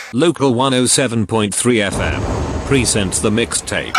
Local 107.3 FM presents the mixtape.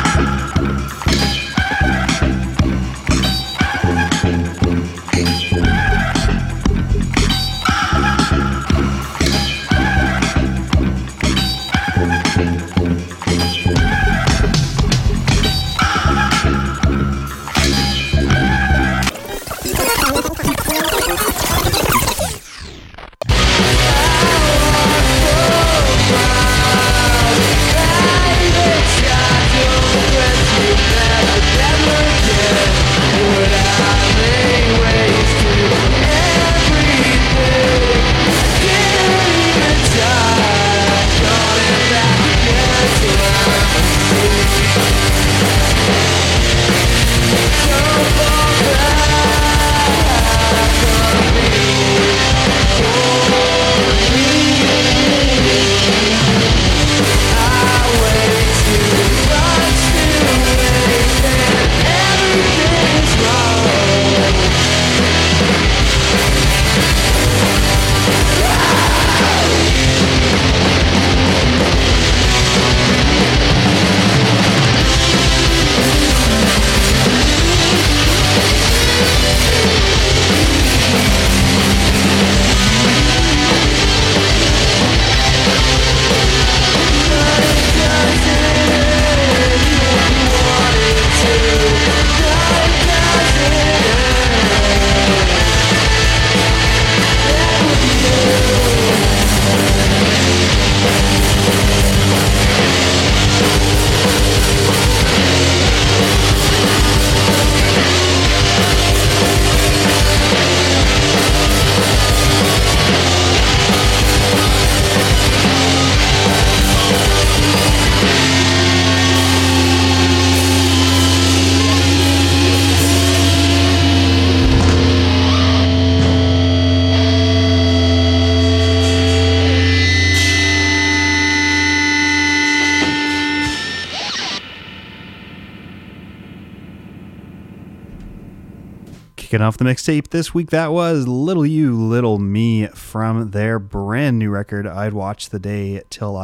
Kicking off the mixtape this week, that was Little You, Little Me from their brand new record, I'd Watch the Day Till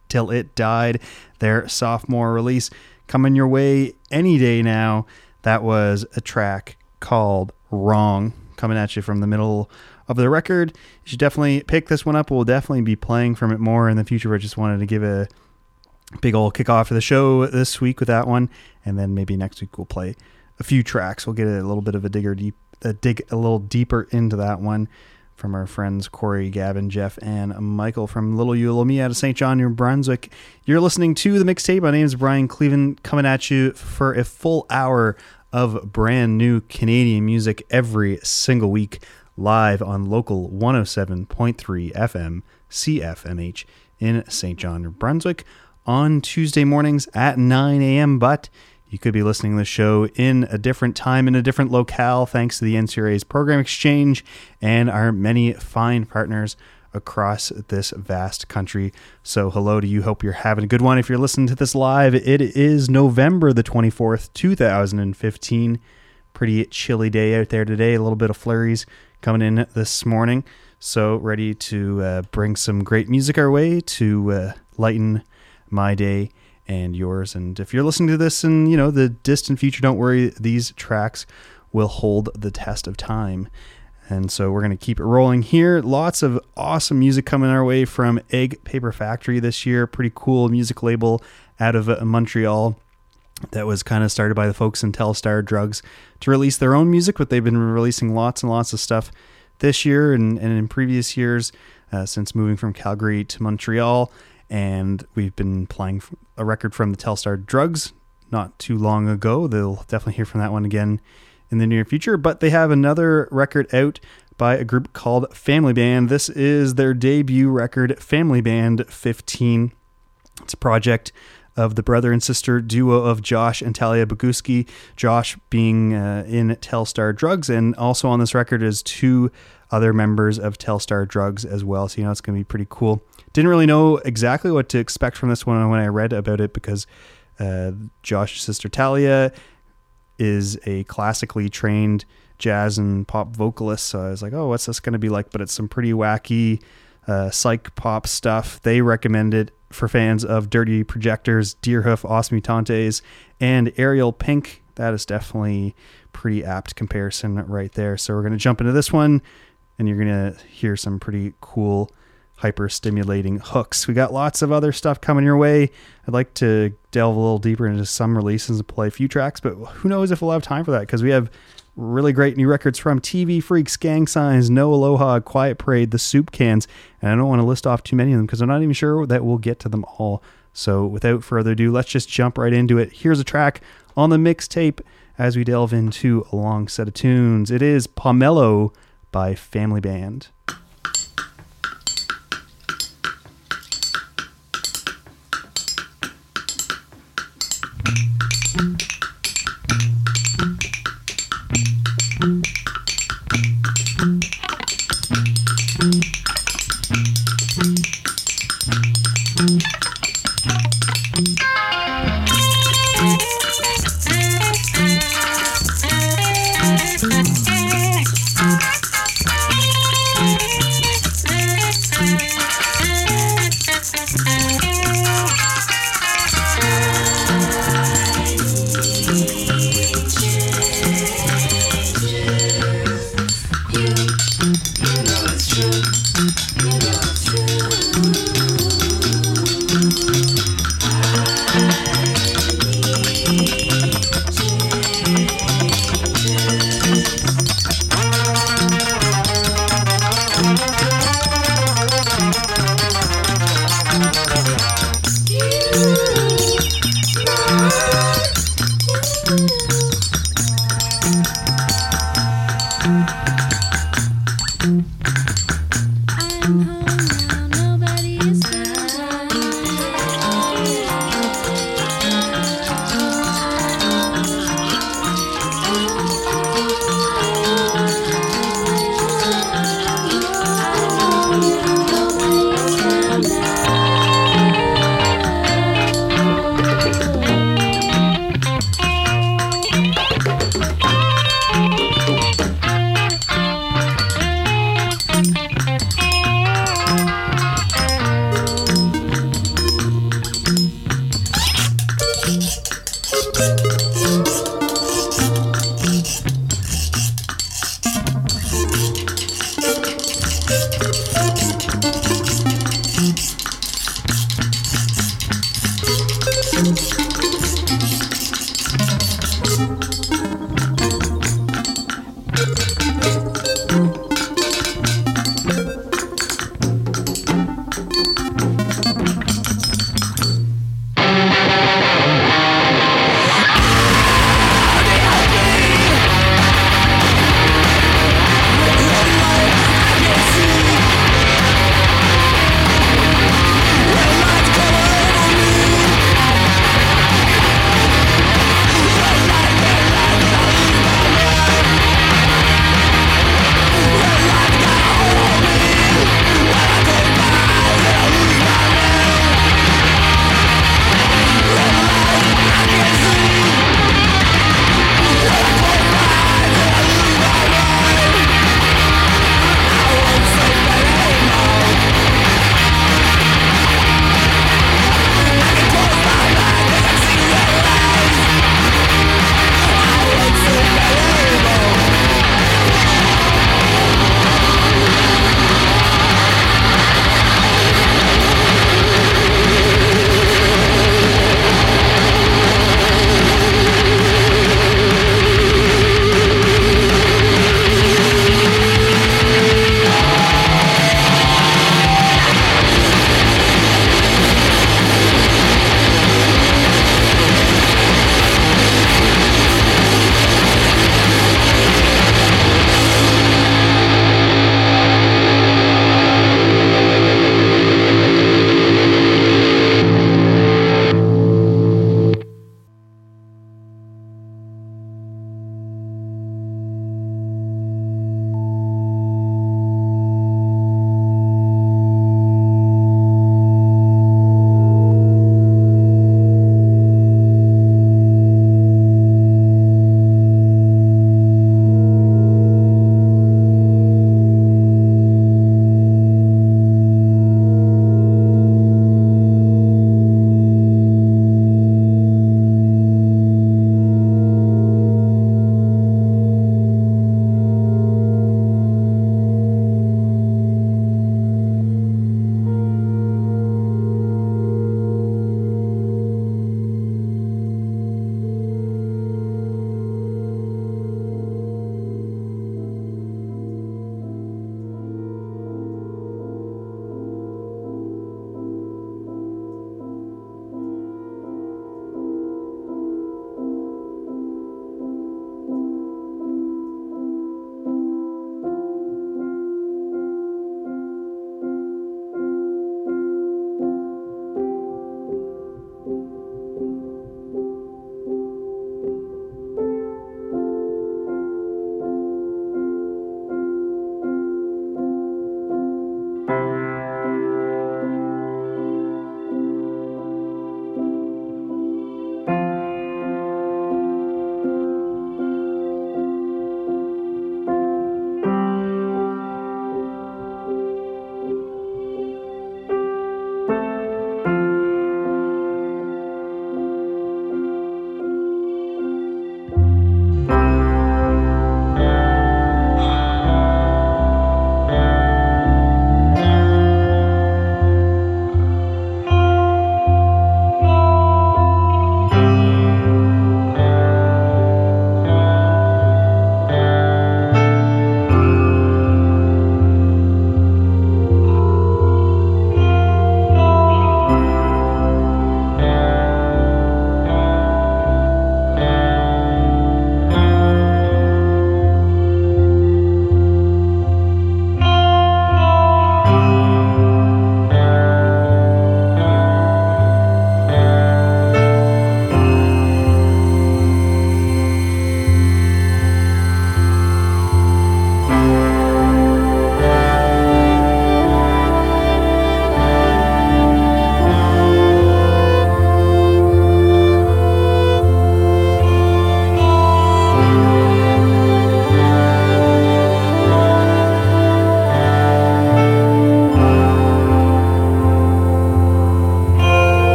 It Died, their sophomore release, coming your way any day now. That was a track called Wrong, coming at you from the middle of the record. You should definitely pick this one up. We'll definitely be playing from it more in the future, but just wanted to give a big old kickoff to the show this week with that one, and then maybe next week we'll play a few tracks. We'll get a little bit of a dig a little deeper into that one from our friends Corey, Gavin, Jeff, and Michael from Little You, Little Me out of St. John, New Brunswick. You're listening to the mixtape. My name is Brian Cleveland, coming at you for a full hour of brand new Canadian music every single week, live on local 107.3 FM CFMH in St. John, New Brunswick on Tuesday mornings at 9 a.m. But you could be listening to the show in a different time, in a different locale, thanks to the NCRA's Program Exchange and our many fine partners across this vast country. So hello to you. Hope you're having a good one. If you're listening to this live, it is November the 24th, 2015. Pretty chilly day out there today. A little bit of flurries coming in this morning. So ready to bring some great music our way to lighten my day and yours. And if you're listening to this in, the distant future, don't worry, these tracks will hold the test of time. And so we're going to keep it rolling here. Lots of awesome music coming our way from Egg Paper Factory this year. Pretty cool music label out of Montreal that was kind of started by the folks in Telstar Drugs to release their own music, but they've been releasing lots and lots of stuff this year and in previous years since moving from Calgary to Montreal. And we've been playing a record from the Telstar Drugs not too long ago. They'll definitely hear from that one again in the near future. But they have another record out by a group called Family Band. This is their debut record, Family Band 15. It's a project of the brother and sister duo of Josh and Talia Boguski. Josh being in Telstar Drugs, and also on this record is two other members of Telstar Drugs as well. So, it's going to be pretty cool. Didn't really know exactly what to expect from this one when I read about it, because Josh's sister Talia is a classically trained jazz and pop vocalist. So I was like, oh, what's this going to be like? But it's some pretty wacky psych pop stuff. They recommend it for fans of Dirty Projectors, Deerhoof, Os Mutantes, and Ariel Pink. That is definitely pretty apt comparison right there. So we're going to jump into this one, and you're going to hear some pretty cool hyper stimulating hooks. We got lots of other stuff coming your way. I'd like to delve a little deeper into some releases and play a few tracks, but who knows if we'll have time for that, because we have really great new records from TV Freaks, Gang Signs, No Aloha, Quiet Parade, The Soup Cans, and I don't want to list off too many of them because I'm not even sure that we'll get to them all. So without further ado, let's just jump right into it. Here's a track on the mixtape as we delve into a long set of tunes. It is Pomelo by Family Band.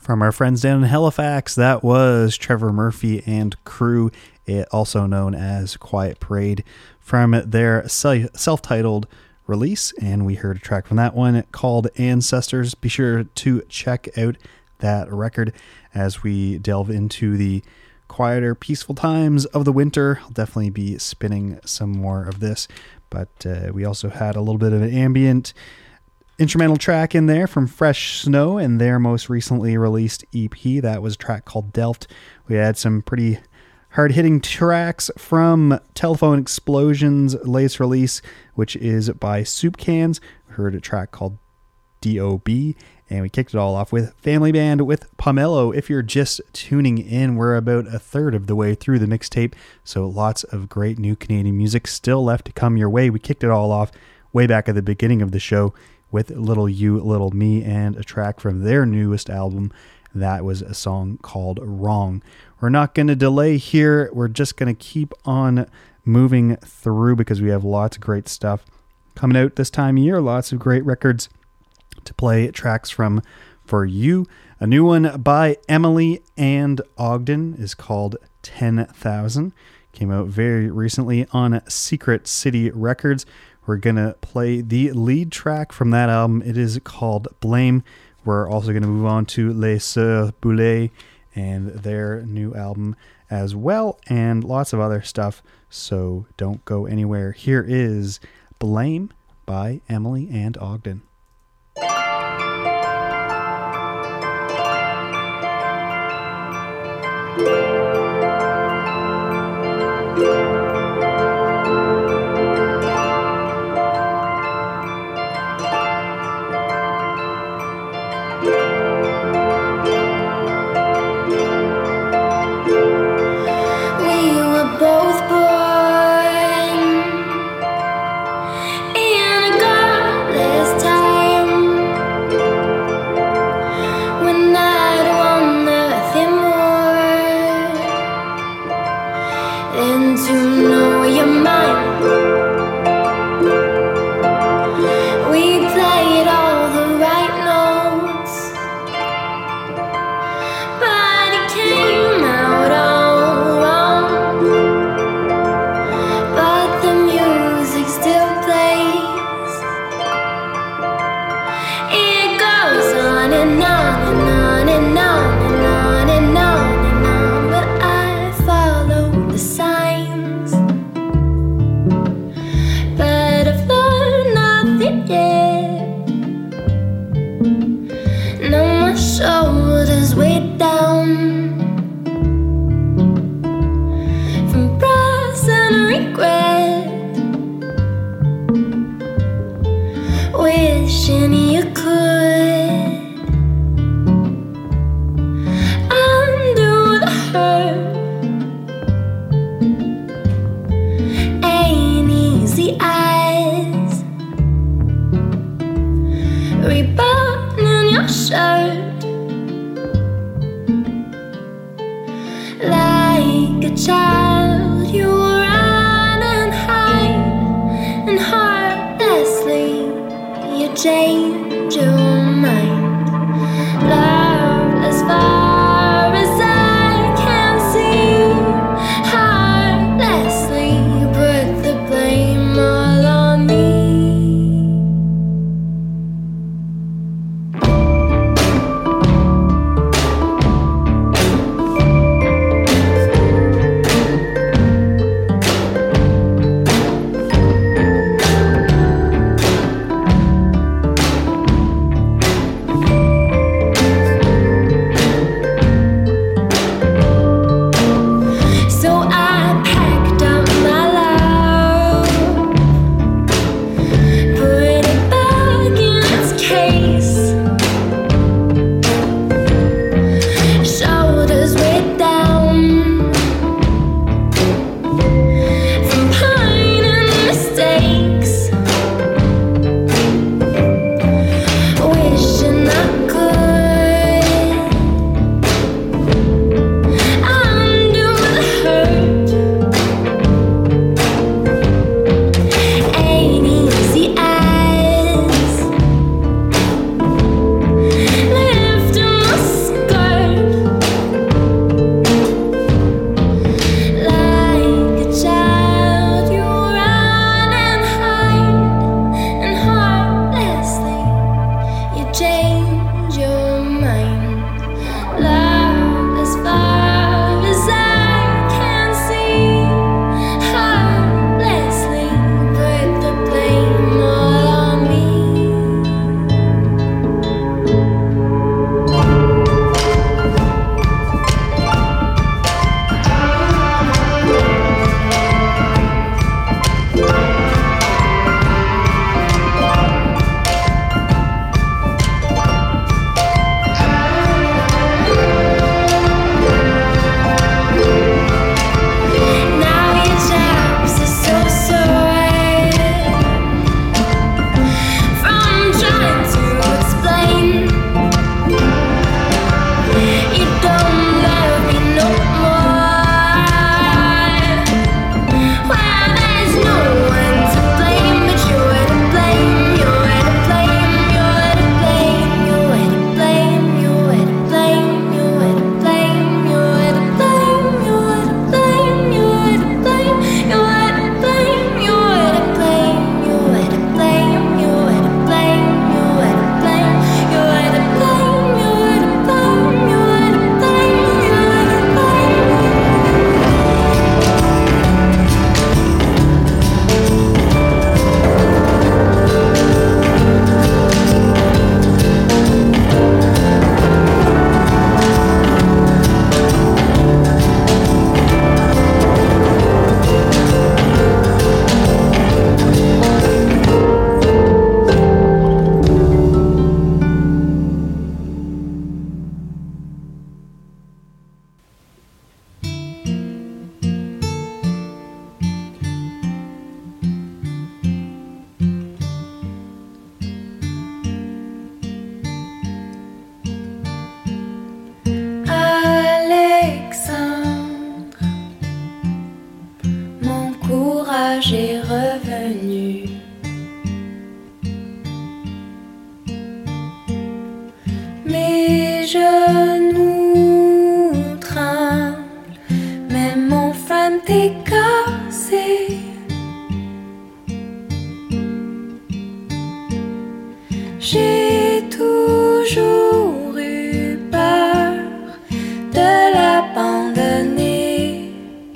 From our friends down in Halifax, that was Trevor Murphy and Crew, also known as Quiet Parade, from their self-titled release, and we heard a track from that one called Ancestors. Be sure to check out that record as we delve into the quieter, peaceful times of the winter. I'll definitely be spinning some more of this, but we also had a little bit of an ambient instrumental track in there from Fresh Snow and their most recently released EP. That was a track called Delft. We had some pretty hard-hitting tracks from Telephone Explosion's latest release, which is by Soup Cans. We heard a track called D.O.B., and we kicked it all off with Family Band with Pomelo. If you're just tuning in, we're about a third of the way through the mixtape, so lots of great new Canadian music still left to come your way. We kicked it all off way back at the beginning of the show with Little You, Little Me, and a track from their newest album. That was a song called Wrong. We're not going to delay here. We're just going to keep on moving through because we have lots of great stuff coming out this time of year. Lots of great records to play tracks from for you. A new one by Emily and Ogden is called 10,000. Came out very recently on Secret City Records. We're going to play the lead track from that album. It is called Blame. We're also going to move on to Les Sœurs Boulay and their new album as well, and lots of other stuff, so don't go anywhere. Here is Blame by Emily and Ogden. genoux tremblent, mais mon front est cassé. J'ai toujours eu peur de l'abandonner.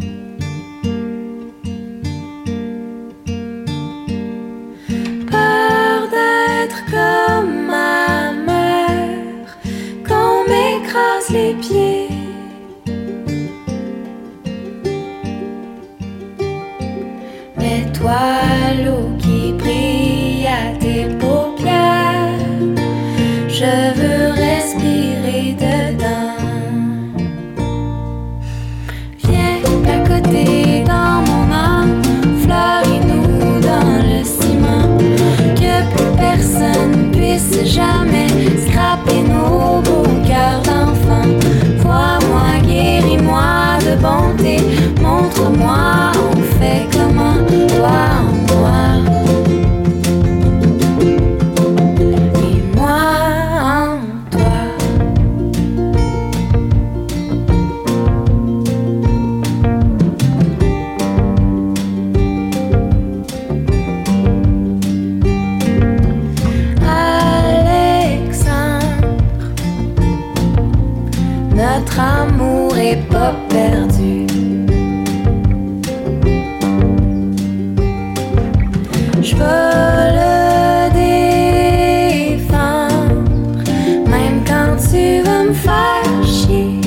Peur d'être comme ma mère, qu'on m'écrase les pieds. Mais toi, l'eau qui brille à tes paupières, je veux respirer dedans. Viens à côté dans mon âme, fleuris-nous dans le ciment, que plus personne puisse jamais scraper nos beaux cœurs d'enfant. Vois-moi, guéris-moi de bonté, montre-moi on fait comment, toi en moi. Notre amour est pas perdu. Je veux le défendre, même quand tu veux me faire chier.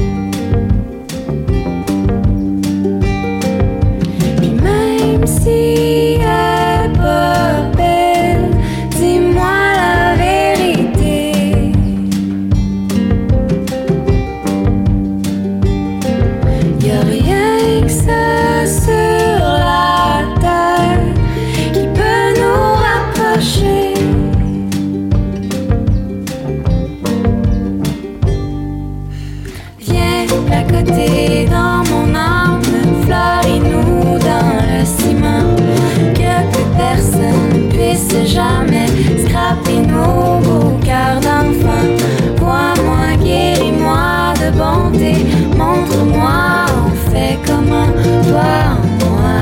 Puis même si elle est pas belle, dis-moi la vérité. Y'a rien que ça sur la terre qui peut nous rapprocher. Viens à côté dans mon âme, fleuris-nous dans le ciment, que plus personne puisse jamais scraper nos beaux cœurs d'enfant. Vois-moi, guéris-moi de bonté, montre-moi on fait comment, toi en moi.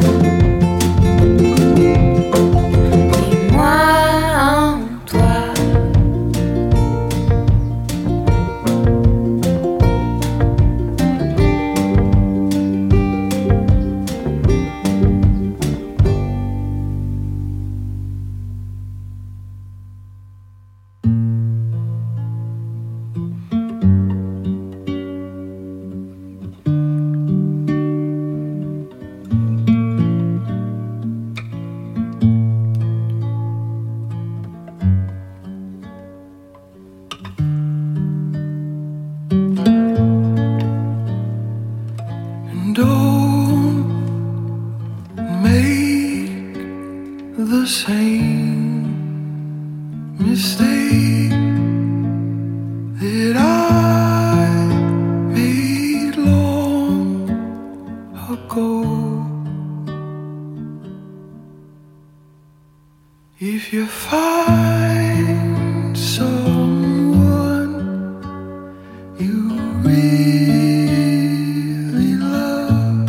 Et moi en toi. Don't make the same mistake that I made long ago. If you find someone you really love,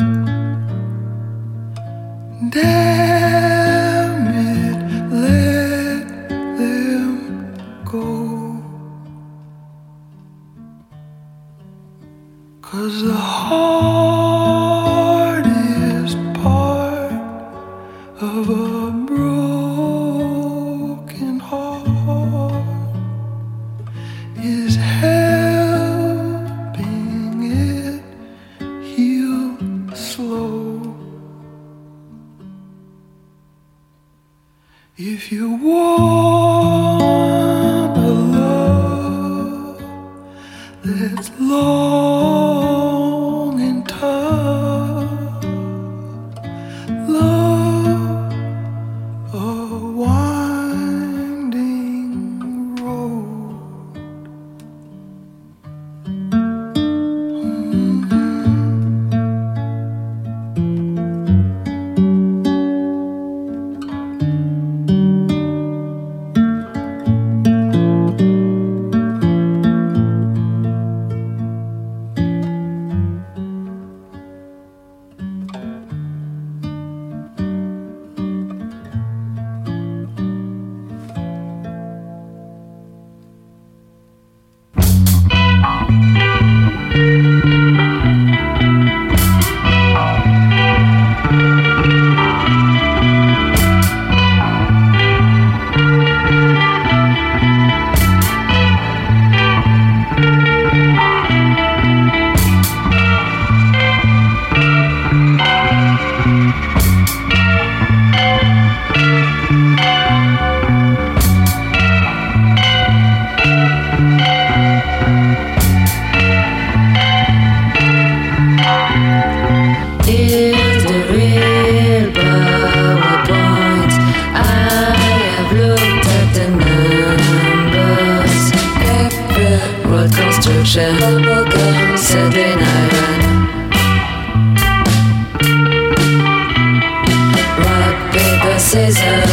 damn it, let them go. 'Cause the hardest part of a broken heart is helping it heal slow. If you want a love that's long and tough, love a winding road. cher, c'est Green Island. Rock, paper, scissors.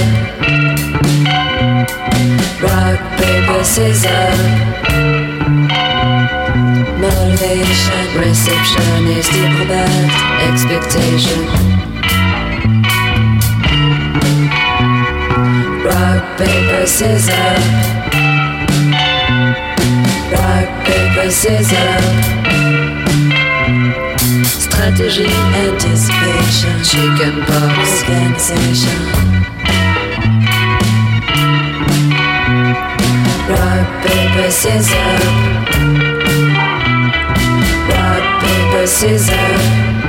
Rock, paper, scissors. Motivation, reception is diplomat, expectation. Rock, paper, scissors. Rock, paper, scissors. Strategy, anticipation. Chicken pox, organization. Rock, paper, scissors. Rock, paper, scissors.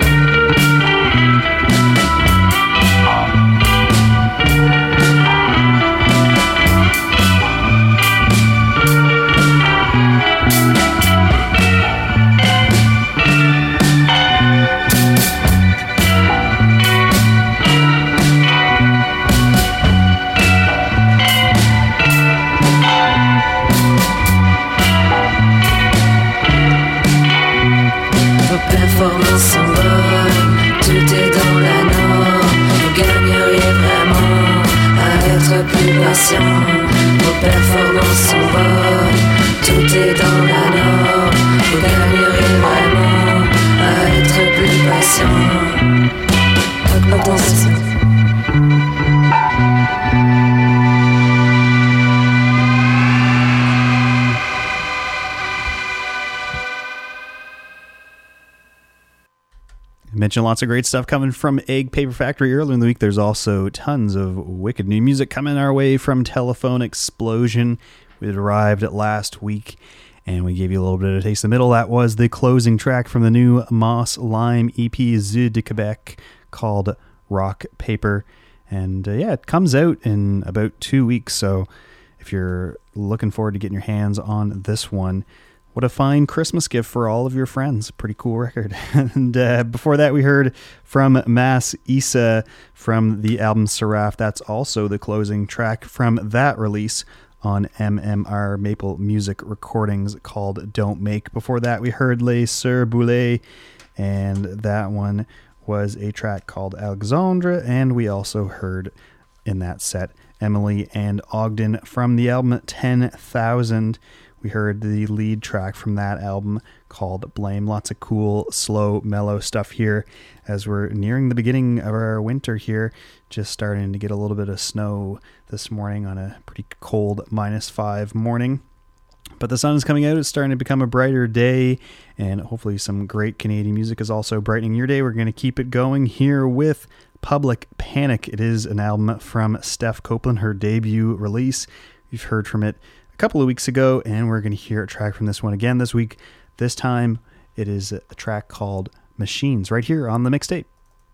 Performance sont bonnes, tout est dans la norme. Vous gagneriez vraiment à être plus patient. Vos performances sont bonnes, tout est dans la norme. Vous gagneriez vraiment à être plus patient. Attention. Mentioned lots of great stuff coming from Egg Paper Factory earlier in the week. There's also tons of wicked new music coming our way from Telephone Explosion. It arrived last week, and we gave you a little bit of a taste in the middle. That was the closing track from the new Moss Lime EP, Zoo de Quebec, called Rock Paper. And yeah, it comes out in about 2 weeks, so if you're looking forward to getting your hands on this one, what a fine Christmas gift for all of your friends. Pretty cool record. And before that, we heard from Mas Issa from the album Seraph. That's also the closing track from that release on MMR Maple Music Recordings, called Don't Make. Before that, we heard Les Sœurs Boulay, and that one was a track called Alexandre. And we also heard in that set Emily and Ogden from the album 10,000. We heard the lead track from that album called Blame. Lots of cool, slow, mellow stuff here as we're nearing the beginning of our winter here. Just starting to get a little bit of snow this morning on a pretty cold -5 morning. But the sun is coming out. It's starting to become a brighter day, and hopefully some great Canadian music is also brightening your day. We're going to keep it going here with Public Panic. It is an album from Steph Copeland, her debut release. We've heard from it a couple of weeks ago, and we're going to hear a track from this one again this week. This time it is a track called Machines, right here on the mixtape.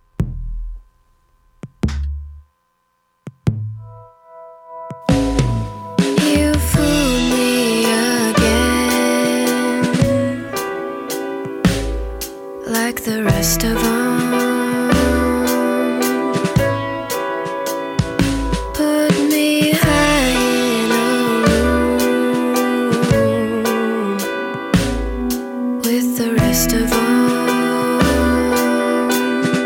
You fooled me again, like the rest of them. Put me high in a room with the rest of them.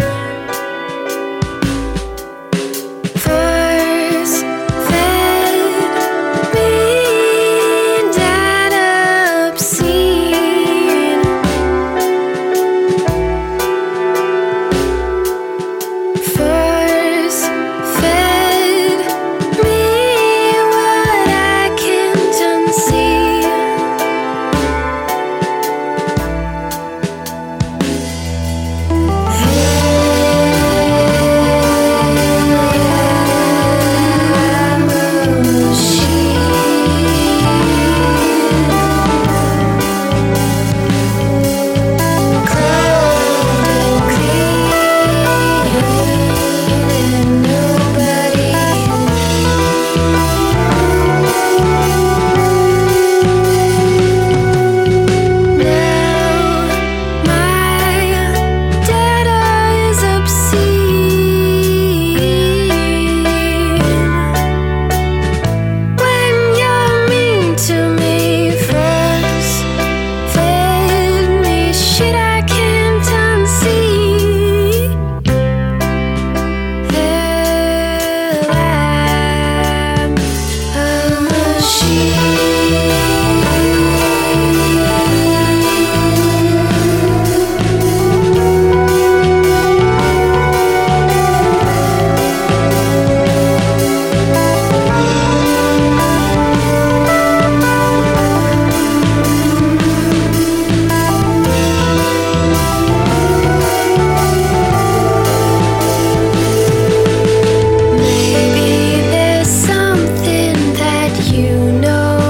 Maybe there's something that you know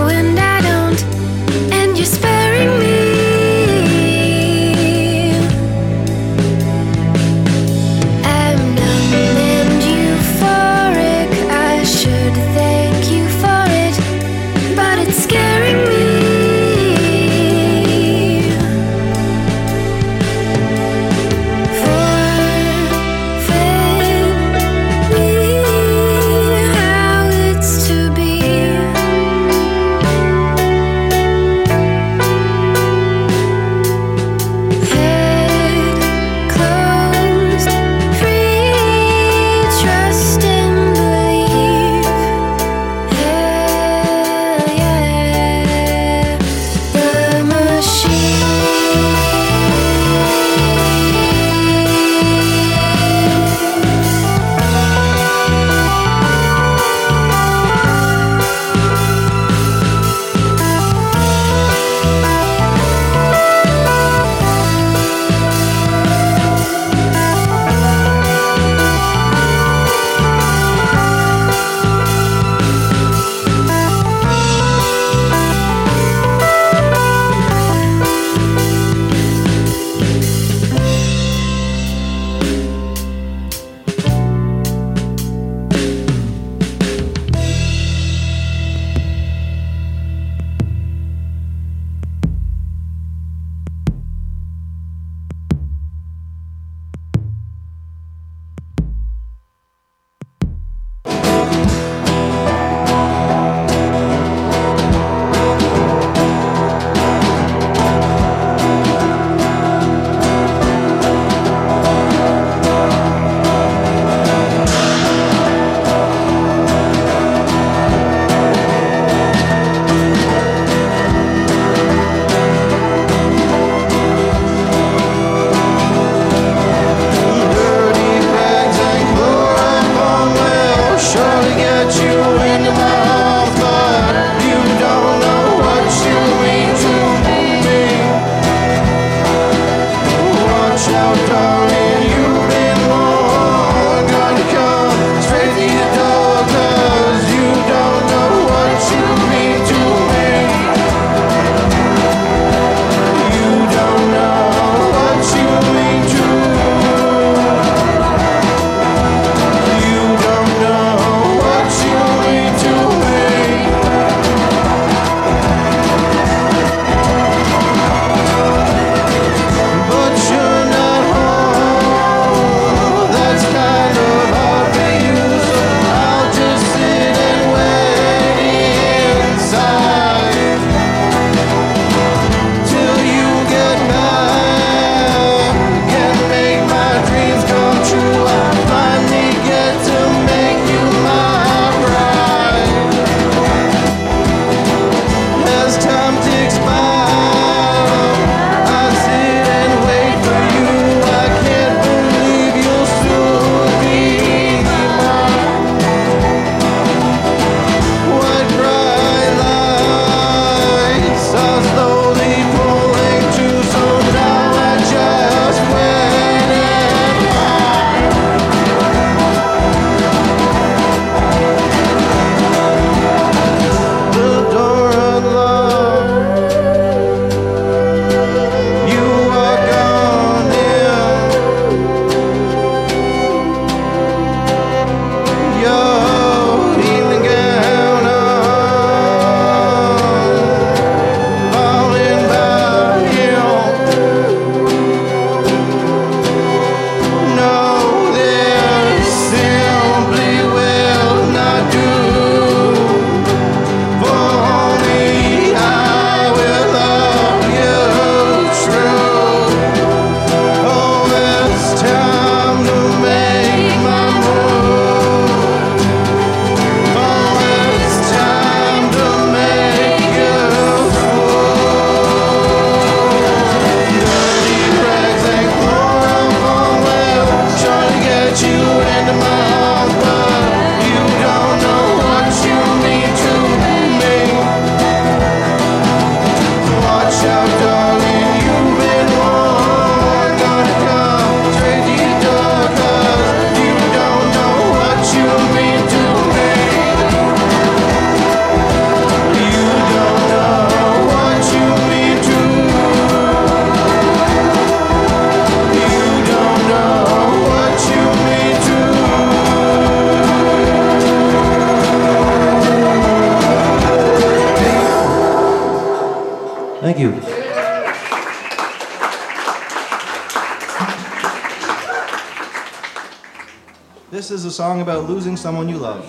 Thank you. This is a song about losing someone you love.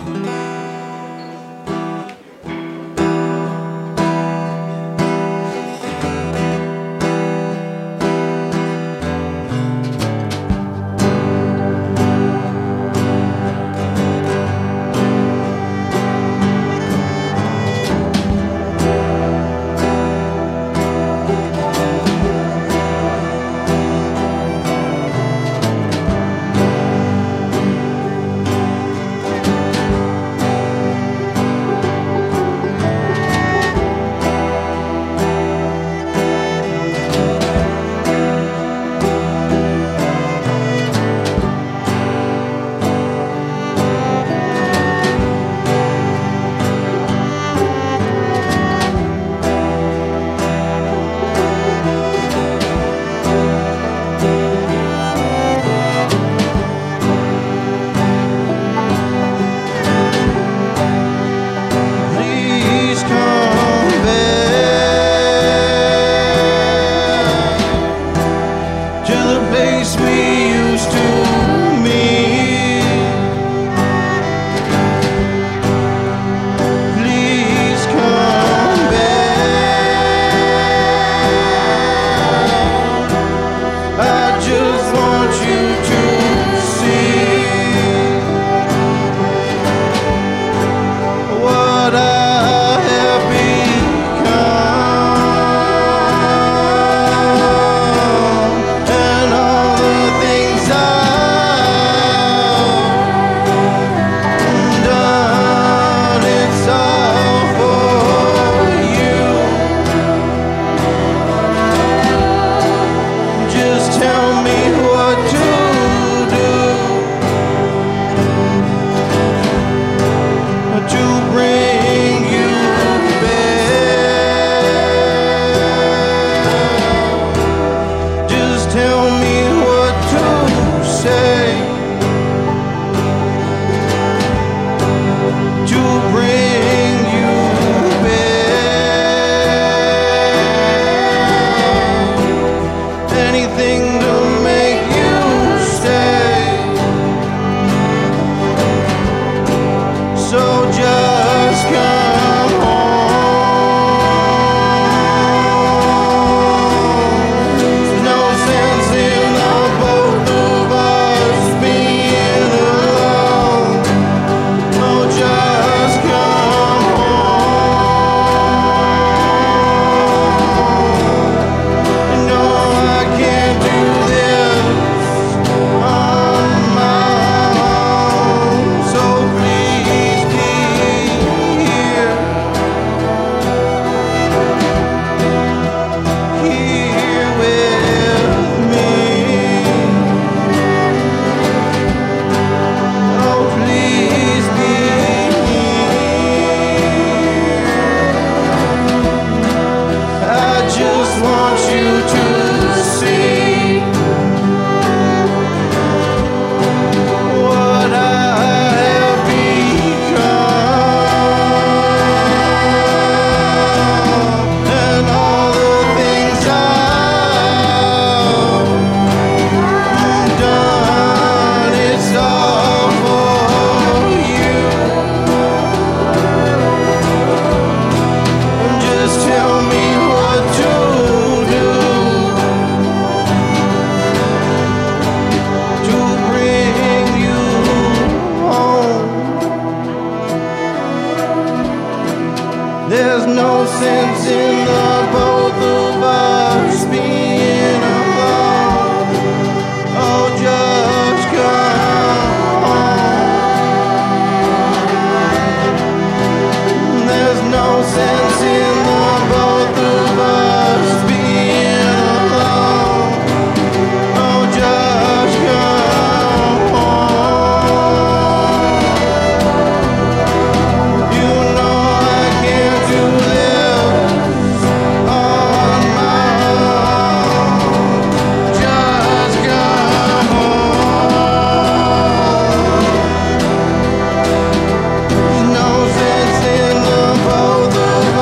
No sense in the both of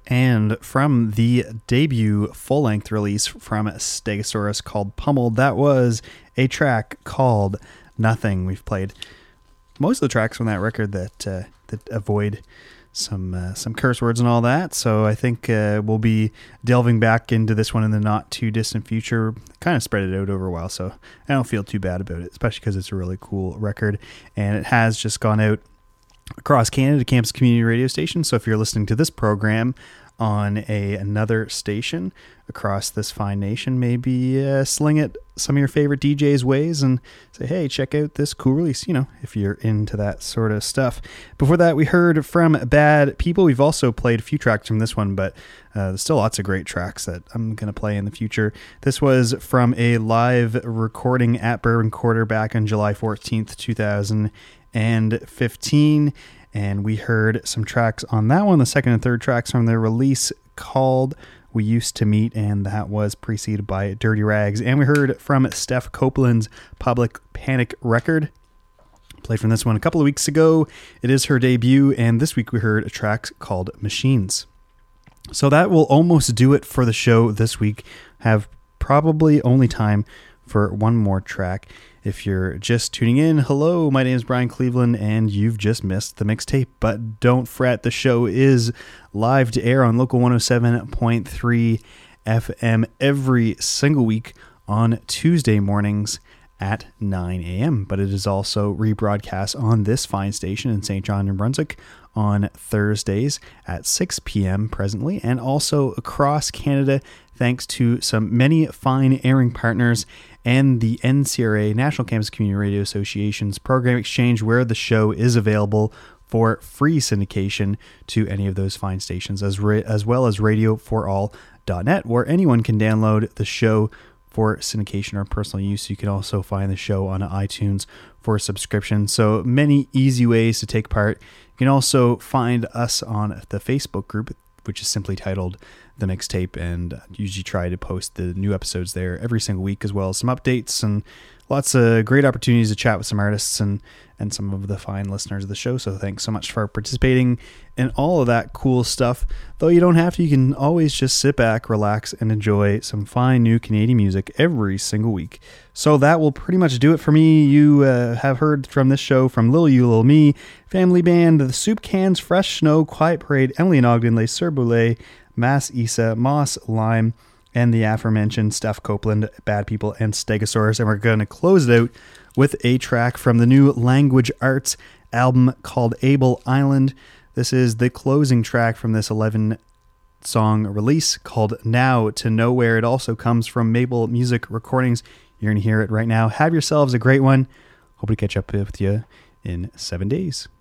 And from the debut full-length release from Stegosaurus called Pummeled, that was a track called Nothing. We've played most of the tracks from that record that avoid some curse words and all that, so I think we'll be delving back into this one in the not too distant future. Kind of spread it out over a while, so I don't feel too bad about it, especially because it's a really cool record, and it has just gone out across Canada to Campus Community Radio Station. So if you're listening to this program on another station across this fine nation, maybe sling it some of your favorite DJs' ways and say, hey, check out this cool release, if you're into that sort of stuff. Before that, we heard from Bad People. We've also played a few tracks from this one, but there's still lots of great tracks that I'm going to play in the future. This was from a live recording at Bourbon Quarter back on July 14th, 2015, and we heard some tracks on that one, the second and third tracks from their release called We Used to Meet, and that was preceded by Dirty Rags. And we heard from Steph Copeland's Public Panic record. Played from this one a couple of weeks ago. It is her debut, and this week we heard a track called Machines. So that will almost do it for the show this week. Have probably only time for one more track. If you're just tuning in, hello, my name is Brian Cleveland, and you've just missed the mixtape. But don't fret, the show is live to air on Local 107.3 FM every single week on Tuesday mornings at 9 a.m. But it is also rebroadcast on this fine station in St. John, New Brunswick on Thursdays at 6 p.m. presently, and also across Canada thanks to some many fine airing partners and the NCRA, National Campus Community Radio Association's Program Exchange, where the show is available for free syndication to any of those fine stations, as well as radioforall.net, where anyone can download the show for syndication or personal use. You can also find the show on iTunes for subscription. So many easy ways to take part. You can also find us on the Facebook group, which is simply titled The Mixtape, and usually try to post the new episodes there every single week, as well as some updates and lots of great opportunities to chat with some artists and some of the fine listeners of the show. So thanks so much for participating in all of that cool stuff. Though you don't have to, you can always just sit back, relax, and enjoy some fine new Canadian music every single week. So that will pretty much do it for me. You have heard from this show from Lil You, Lil Me, Family Band, The Soup Cans, Fresh Snow, Quiet Parade, Emily and Ogden, Les Sœurs Boulay, Mass Issa, Moss Lime, and the aforementioned Steph Copeland, Bad People, and Stegosaurus. And we're going to close it out with a track from the new Language Arts album called Able Island. This is the closing track from this 11-song release called Now to Nowhere. It also comes from Maple Music Recordings. You're going to hear it right now. Have yourselves a great one. Hope to catch up with you in 7 days.